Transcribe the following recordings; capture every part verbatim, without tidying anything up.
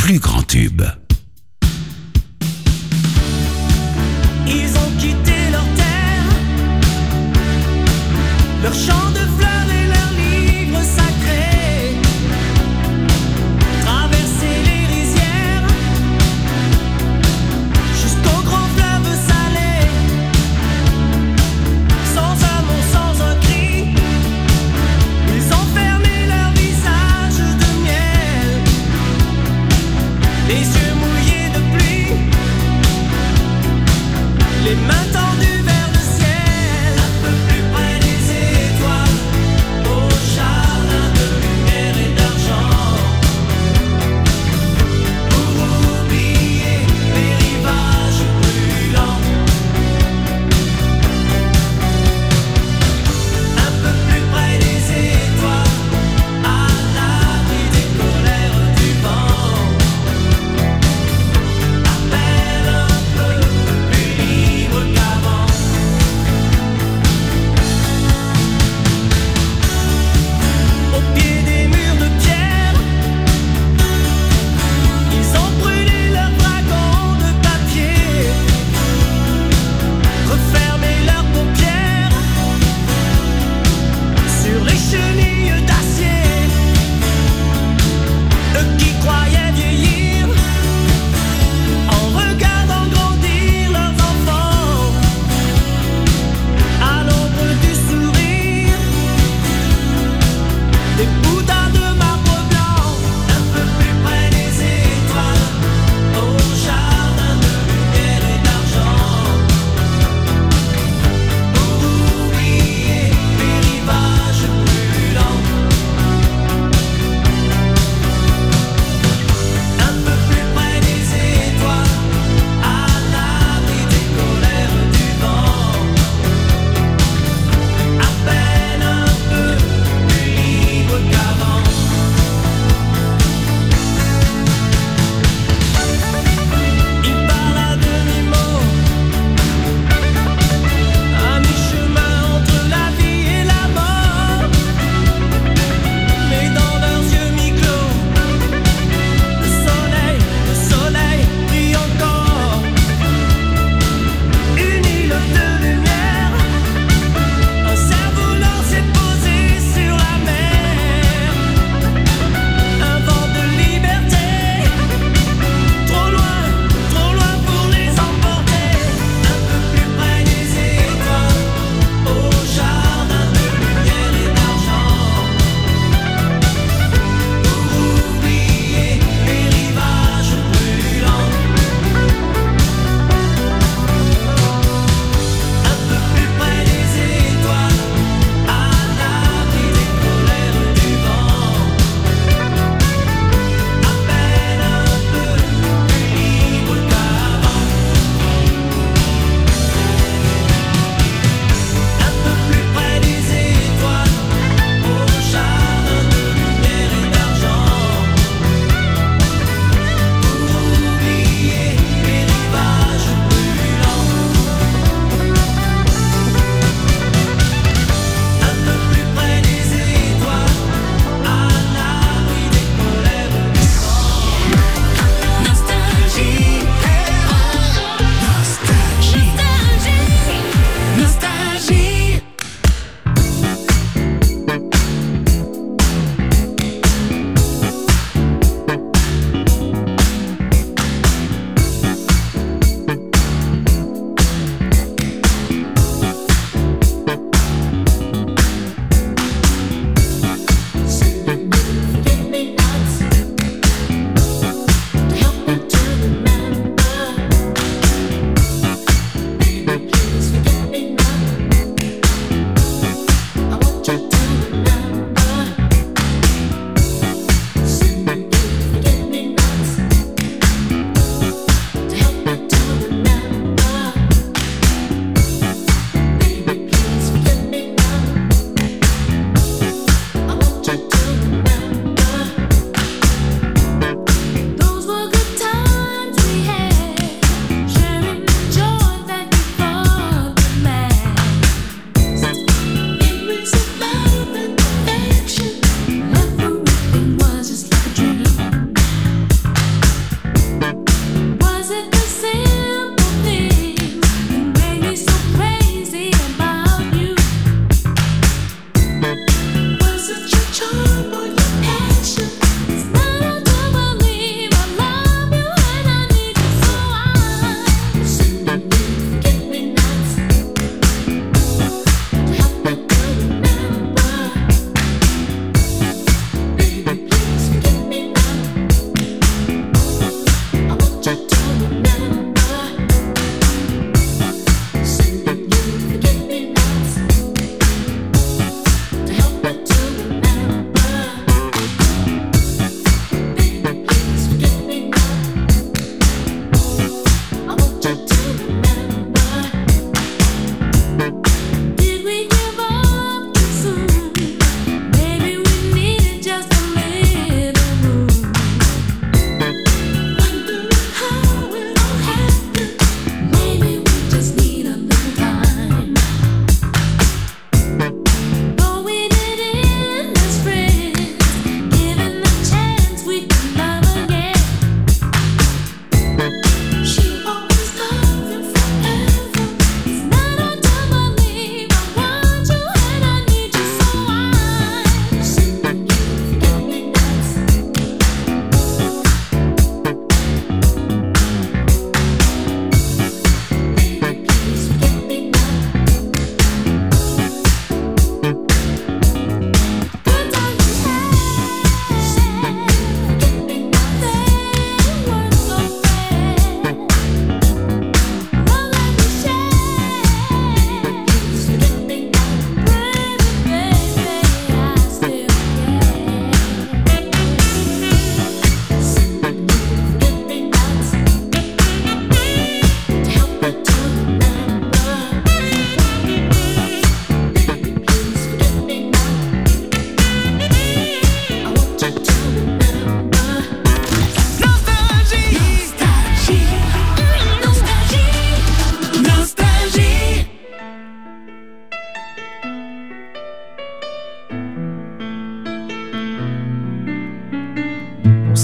plus grands tubes. Ils ont quitté leur terre, leur champ de fleurs et leurs livres sacrés, traversé les rizières jusqu'au grand fleuve salé, sans un mot, sans un cri. Ils ont fermé leur visage de miel, les yeux mouillés de pluie, les mains tendues vers le ciel, un peu plus près des étoiles.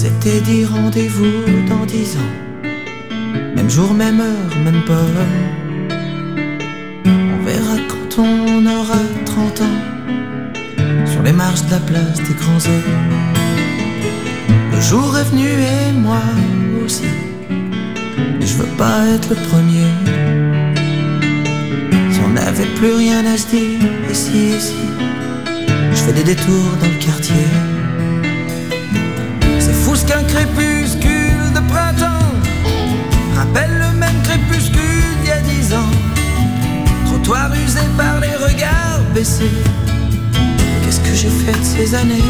s'était dit rendez-vous dans dix ans. Même jour, même heure, même pomme. On verra quand on aura trente ans, sur les marches de la place des grands hommes. Le jour est venu et moi aussi, mais je veux pas être le premier. Si on n'avait plus rien à se dire, ici, ici, je fais des détours dans le quartier. C'est fou ce qu'un crépuscule de printemps rappelle le même crépuscule d'il y a dix ans. Trottoir usé par les regards baissés. Qu'est-ce que j'ai fait de ces années?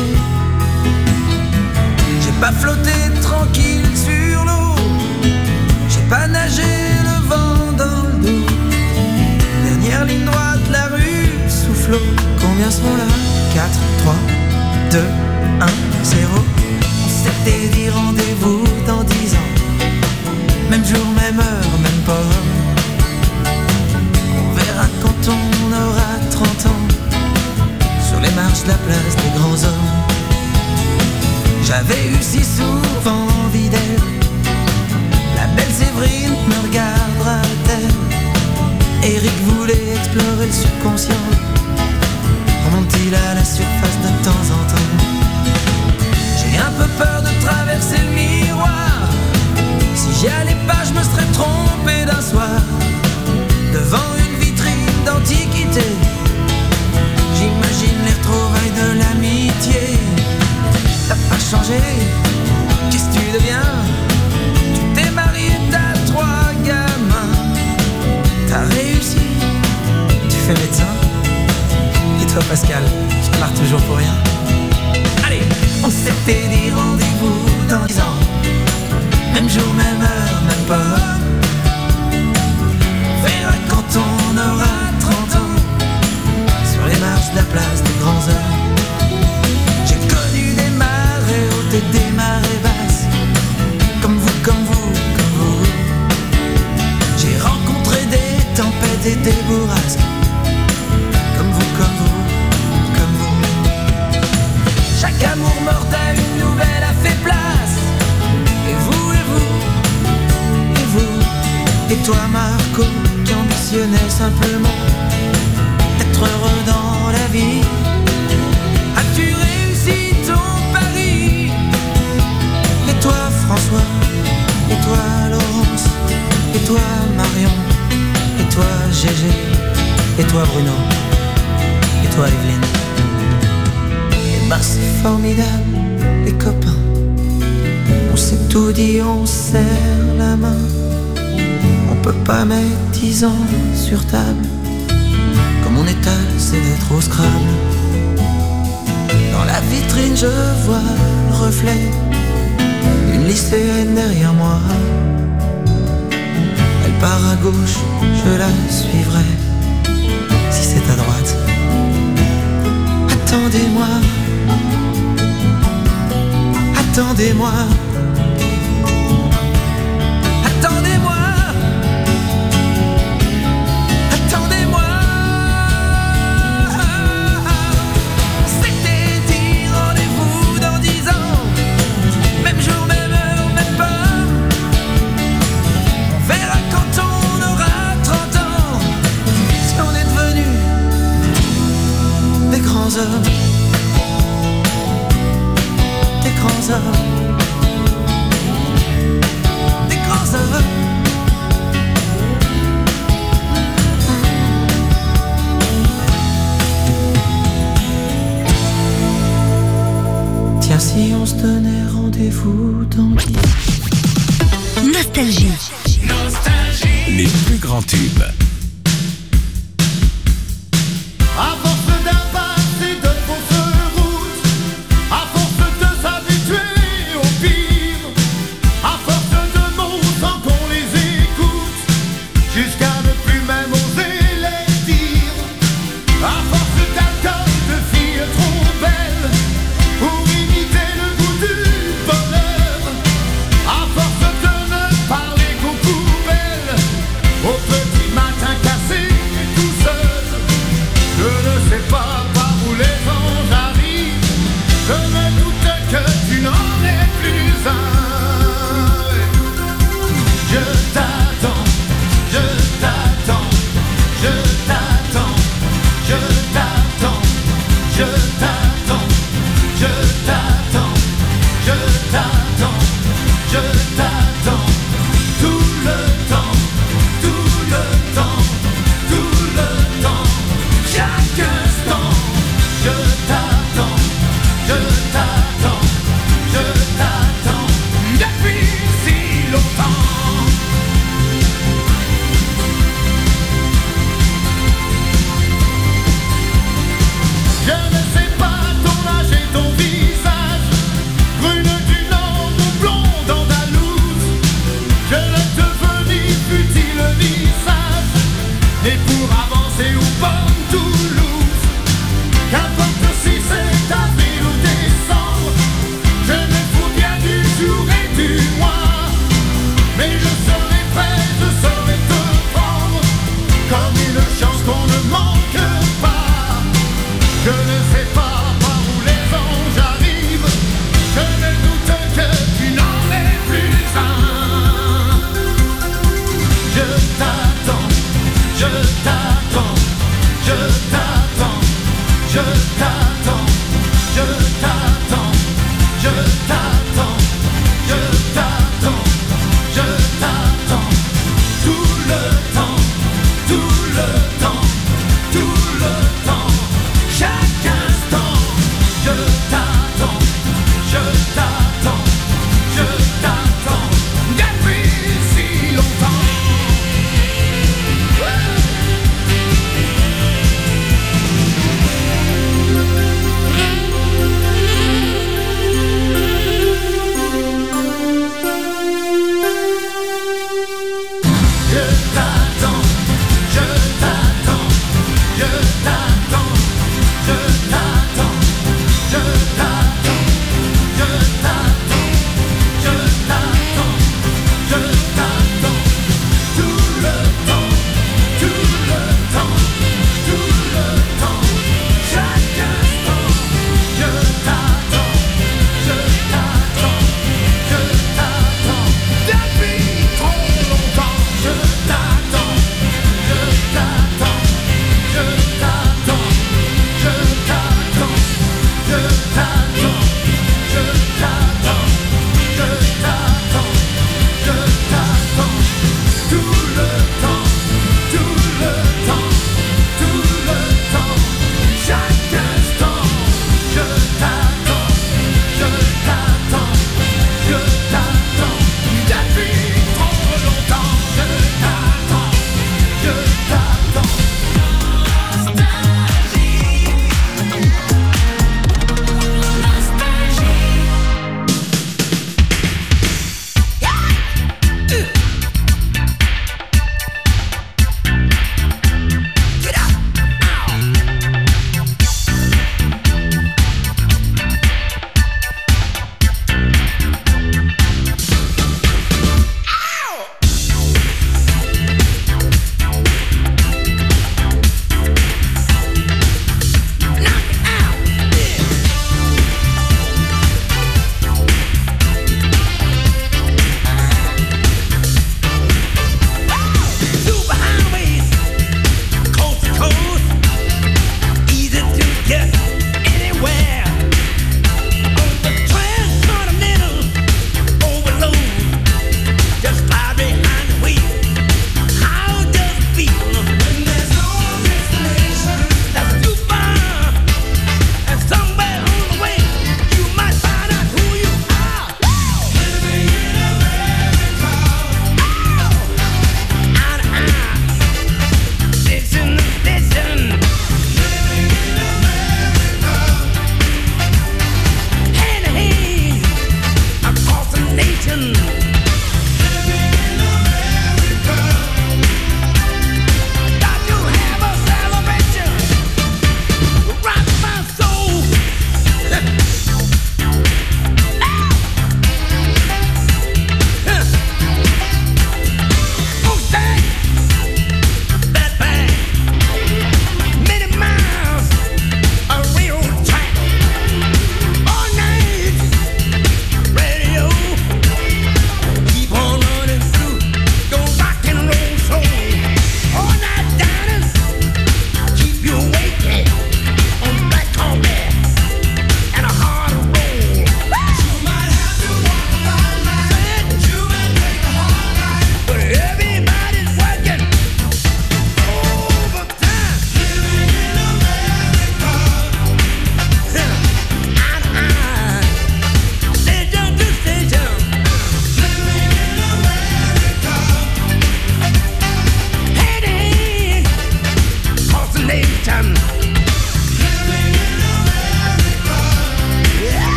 J'ai pas flotté tranquille sur l'eau, j'ai pas nagé le vent dans le dos. Dernière ligne droite, la rue soufflot. Combien sont là? Quatre, trois, deux, un, zéro. On s'était dit rendez-vous dans dix ans. Même jour, même heure, même pomme. On verra quand on aura trente ans, sur les marches de la place des grands hommes. J'avais eu si souvent envie d'elle. La belle Séverine me regardera-t-elle? Eric voulait explorer le subconscient. Remonte-t-il à la surface de temps en temps? J'ai un peu peur de traverser le miroir. Si j'y allais pas, je me serais trompé d'un soir. Devant une vitrine d'antiquité, j'imagine les retrouvailles de l'amitié. T'as pas changé, qu'est-ce que tu deviens? Tu t'es marié, t'as trois gamins. T'as réussi, tu fais médecin. Et toi Pascal, je te marre toujours pour rien. Allez, on s'était dit rendez-vous dans dix ans. Même jour, même heure, même pas. On verra quand on aura trente ans, sur les marches de la place des grands hommes. J'ai connu des marées hautes et des marées basses, comme vous, comme vous, comme vous. J'ai rencontré des tempêtes et des bourrasques, comme vous, comme vous, comme vous. Chaque amour mortel, une nouvelle a fait place. Et vous, et vous, et vous, et toi Marco, qui ambitionnais simplement d'être heureux dans la vie. As-tu réussi ton pari? Et toi François, et toi Laurence, et toi Marion, et toi Gégé, et toi Bruno, et toi Evelyne. Et bah c'est formidable, les copains. On s'est tout dit, on serre la main. On peut pas mettre dix ans sur table, comme on étale ses lettres au Scrabble. Dans la vitrine je vois le reflet d'une lycéenne derrière moi. Elle part à gauche, je la suivrai. Si c'est à droite, attendez-moi, attendez-moi. Attendez-moi, attendez-moi. C'était dit rendez-vous dans dix ans. Même jour, même heure, même pomme. On verra quand on aura trente ans, si on est devenu des grands hommes. Des grands hommes. Tiens, si on se donnait rendez-vous dans dix. Nostalgie. Nostalgie. Les plus grands tubes. À force d'impasse et de fausses routes, à force de s'habituer au pire, à force de mots sans qu'on les écoute, jusqu'à ne plus même oser les dire, à force d'alcool, de filles trop belles, pour imiter le goût du bonheur, à force de ne parler qu'aux poubelles, au petit matin que tu n'en es plus un. Je t'attends, je t'attends, je t'attends, je t'attends, je t'attends, je t'attends, je t'attends, je t'attends, tout le temps, tout le temps, tout le temps, chaque instant, je t'attends, je t'attends, je t'attends, depuis si longtemps. Je ne sais pas ton âge et ton visage, brune du nord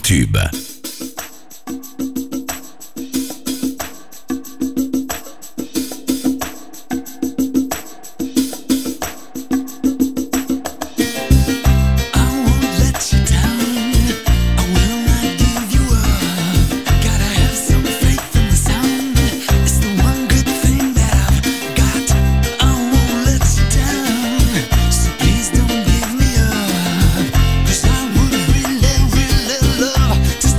tubes. Just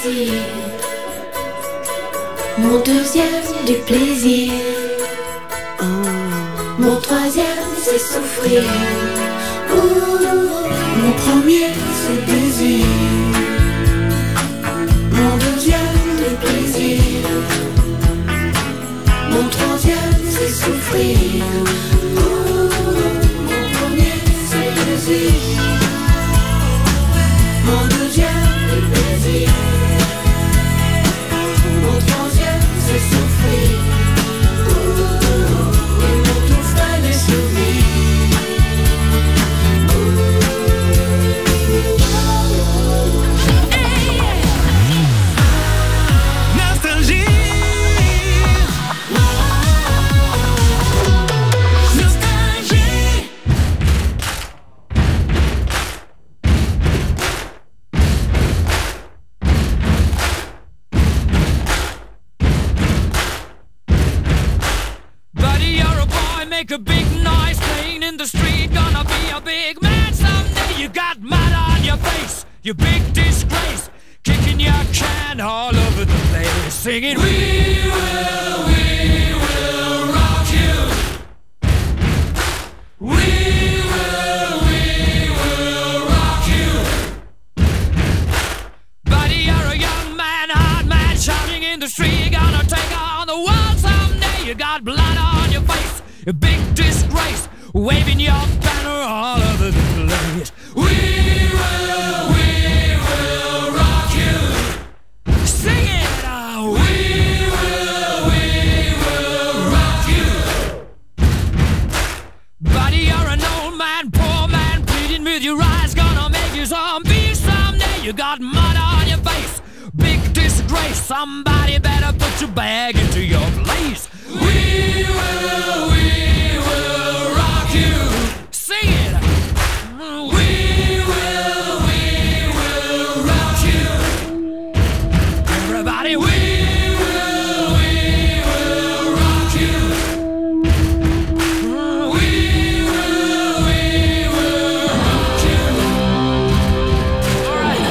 désir. Mon deuxième du plaisir. Mon troisième c'est souffrir. Ouh, mon premier c'est le désir. Mon deuxième du plaisir. Mon troisième c'est souffrir. Ouh, mon premier c'est le désir. Mon deuxième du plaisir. Mon troisième c'est souffrir. Ouh, et mon tout frais les souvenirs. Make a big noise playing in the street. Gonna be a big man someday. You got mud on your face, you big disgrace. Kicking your can all over the place, singing we will, we will rock you. We will, we will rock you. Buddy, you're a young man, hard man, shouting in the street. Gonna take on the world someday. You got blood on your face, a big disgrace, waving your banner all over the place. We will, we will rock you. Sing it out. We will, we will rock you. Buddy, you're an old man, poor man, pleading with your eyes. Gonna make you zombie someday. You got mud on your face, big disgrace. Somebody better put your bag into your place. We will, we will rock you. Sing it. We will, we will rock you. Everybody, we will, we will rock you. We will, we will rock you. All right.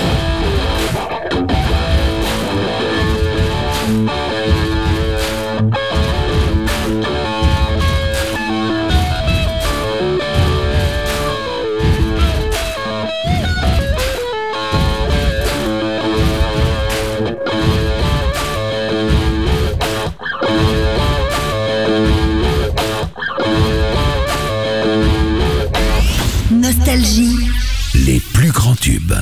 Nostalgie. Les plus grands tubes.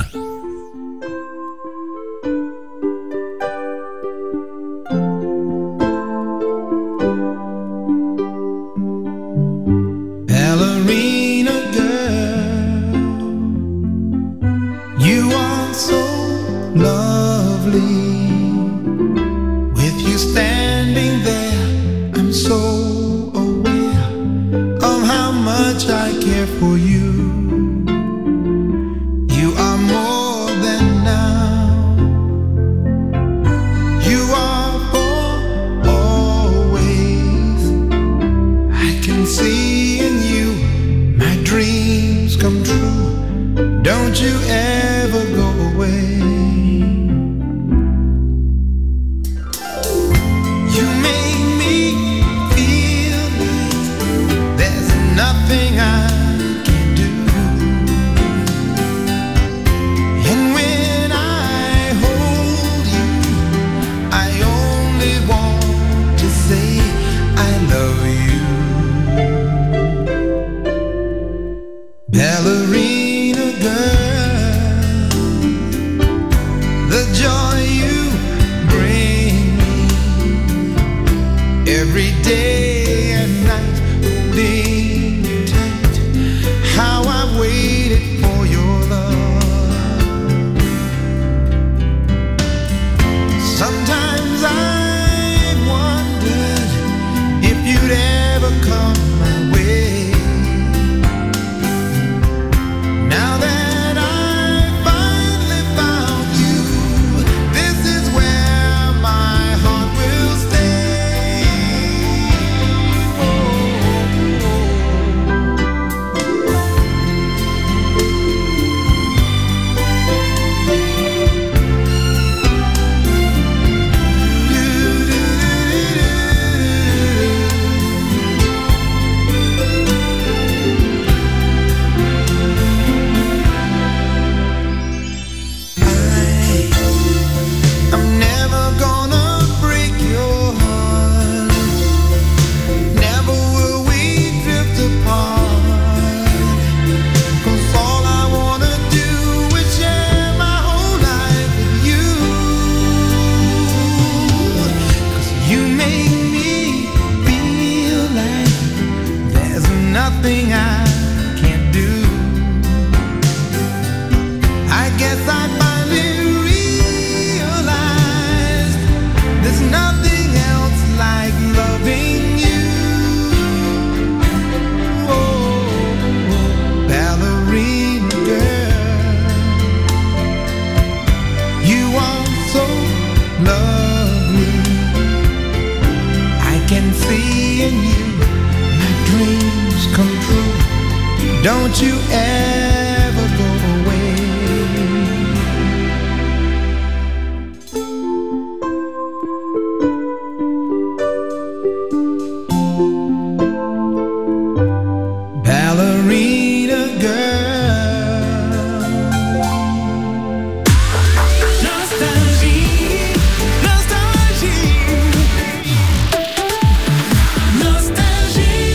Ballerina girl, you are so lovely. With you standing there, I'm so aware of how much I care for you. You are more than now. You are for always. I can see in you my dreams come true. Don't you ever go away. You make me feel like there's nothing I can do. And when I hold you, I only want to say I love you. Ballerina girl, the joy you bring me every day and night, holding you tight. How I waited for your love. Sometimes I've wondered if you'd ever come my way. Now that I finally found you, this is where my heart will stay. ever go away. Ballerina girl, nostalgie, nostalgie, nostalgie.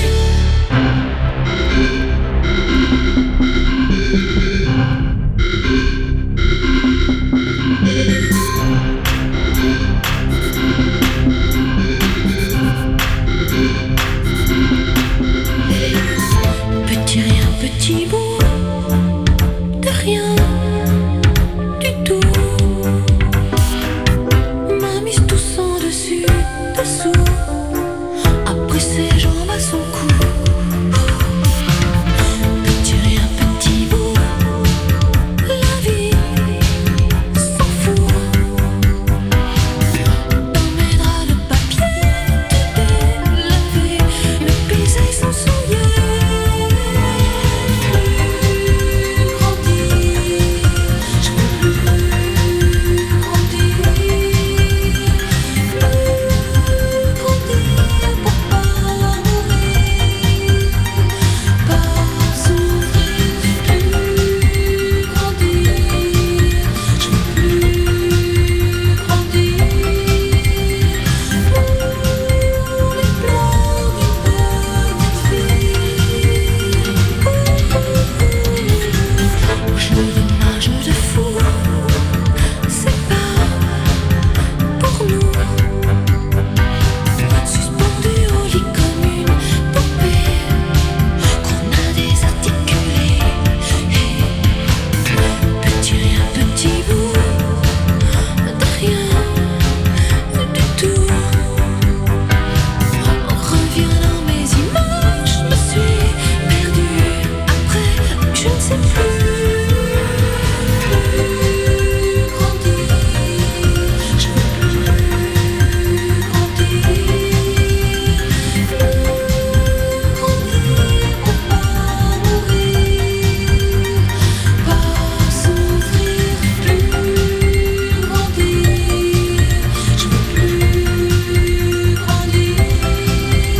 Petit rien, petit bout de rien du tout. M'a mise tout sans dessus, dessous. Après ses jambes à son cou. Petit rien, petit bout. La vie s'en fout. Dans mes draps de papier délavé, le paysage sans souillé.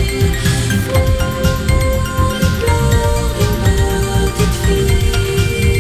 Petite fille.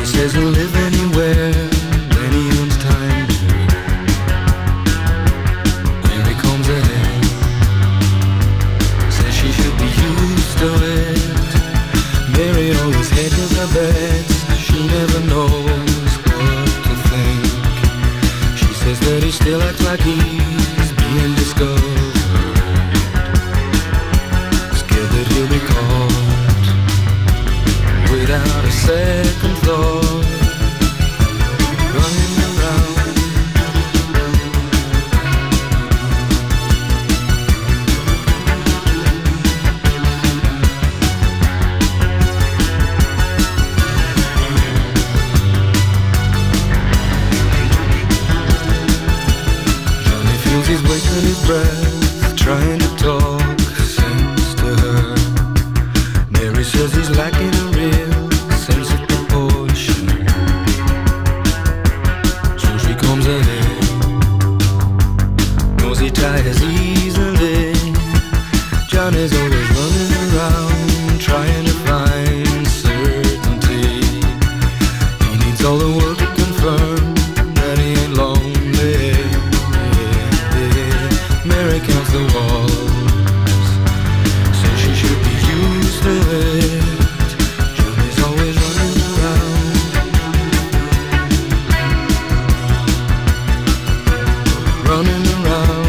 says he'll live anywhere when he owns time. Here he comes ahead. Says she should be used to it. Mary always hedges her bets. She never knows what to think. She says that he still acts like he's being discovered. Scared that he'll be caught without a second thought. Running around. Johnny feels he's wasting his breath trying to talk sense to her. Mary says he's lacking a real sense of proportion. So she comes ahead. Knows he tires easily. Johnny's always running around trying to find certainty. He needs all the world to confirm that he ain't lonely. Mary counts the walls. Says she should be used to it. Johnny's always running around. Running around.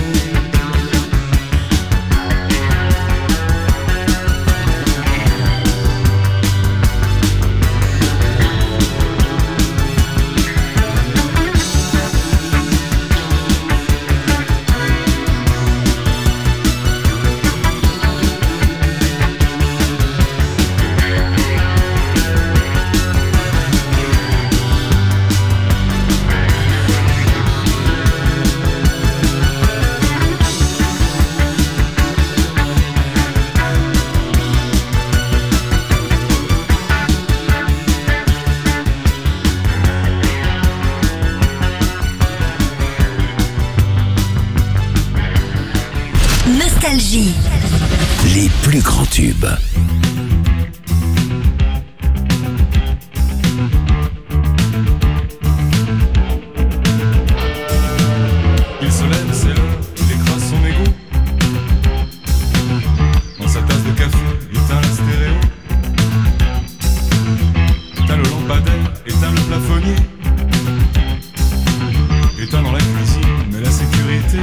Nostalgie. Les plus grands tubes. Il se lève, c'est l'heure, il écrase son égo. Dans sa tasse de café, éteint la stéréo. Éteint le lampadaire, éteint le plafonnier. Éteint dans la cuisine, mais la sécurité.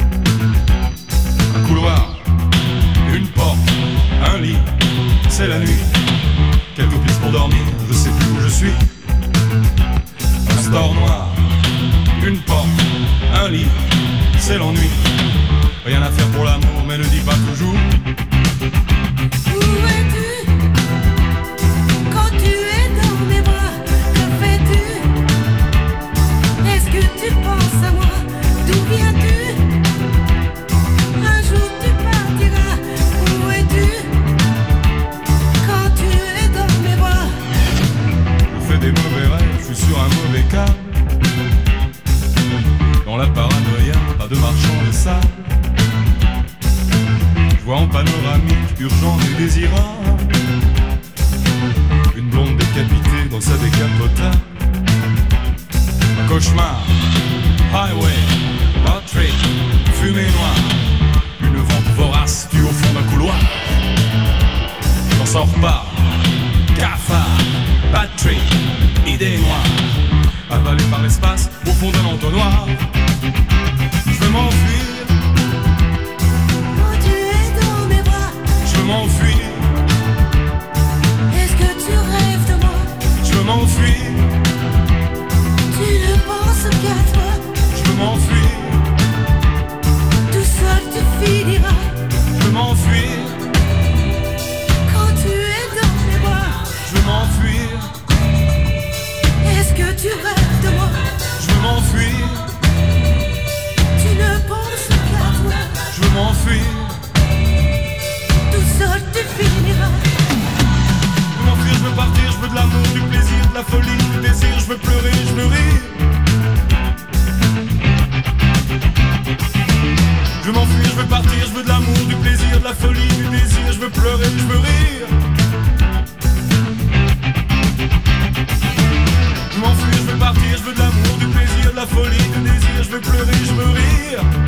Un couloir, une porte, un lit, c'est la nuit. Quelques pistes pour dormir, je sais plus où je suis. Un store noir, une porte, un lit, c'est l'ennui. Rien à faire pour l'amour, mais ne dis pas toujours. Où es-tu quand tu es dans mes bras? Que fais-tu? Est-ce que tu penses à moi? D'où viens-tu? Un jour tu partiras. Où es-tu quand tu es dans mes bras? Je fais des mauvais rêves, je suis sur un mauvais câble. Dans la paranoïa, pas de marchand de sable. Je vois en panoramique, urgent et désirable, une blonde décapitée dans sa décapotable. Un cauchemar, highway, batterie, fumée noire. Une vente vorace tue au fond d'un couloir. J'en sors pas, cafard, batterie, idée noire. Avalé par l'espace au fond d'un entonnoir. Je veux m'enfuir, Quand tu es dans mes bras, je veux m'enfuir, est-ce que tu rêves de moi? je veux m'enfuir, Tu ne penses qu'à toi. je veux m'enfuir, Tout seul tu finiras. je veux m'enfuir, Quand tu es dans mes bras, je veux m'enfuir, est-ce que tu rêves de moi? je veux m'enfuir, Yeah.